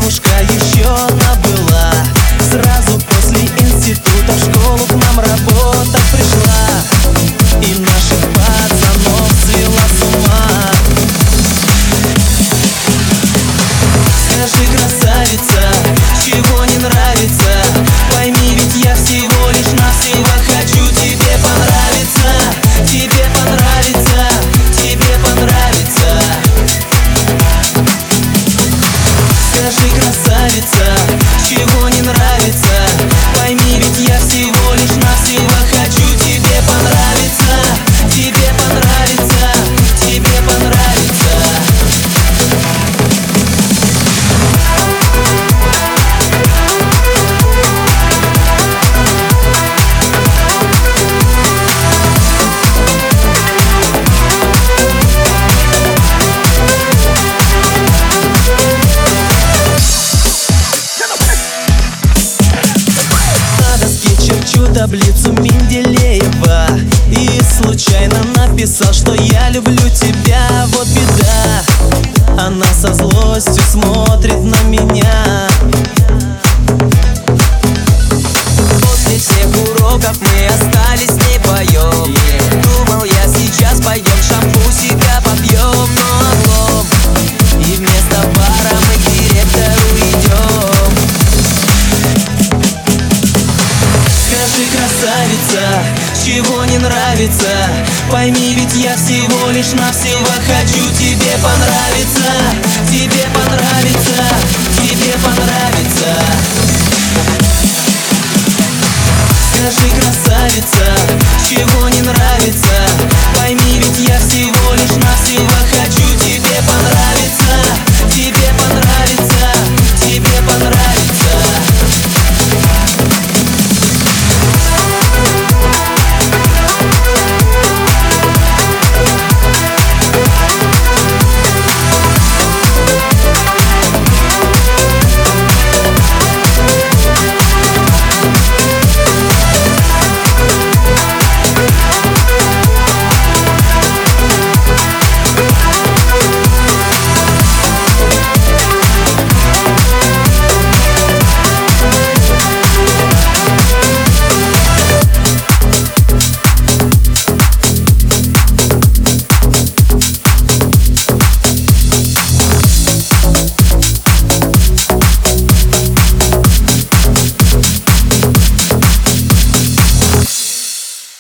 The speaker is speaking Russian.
девушка еще одна была. Сразу после института в школу к нам работать пришла и наших пацанов свела с ума. Скажи, красавица, чего не нравится? Пойми, ведь я всего лишь навсего хочу тебе понравиться. Тебе понравится, тебе понравится. Скажи, красавица, чего не нравится? Пойми, ведь я всего лишь навсего хочу тебе понравиться. Тебе понравится, тебе понравится. Черчу таблицу Менделеева и случайно написал, что я люблю тебя. Вот беда, она со злостью смотрит на меня. После всех уроков мы остались с ней вдвоем. Думал, я сейчас пойдем шампу себя попьем, но облом. И вместо бара мы к директору идем. Скажи, красавица, чего не нравится? Пойми, ведь я всего лишь навсего хочу тебе понравиться.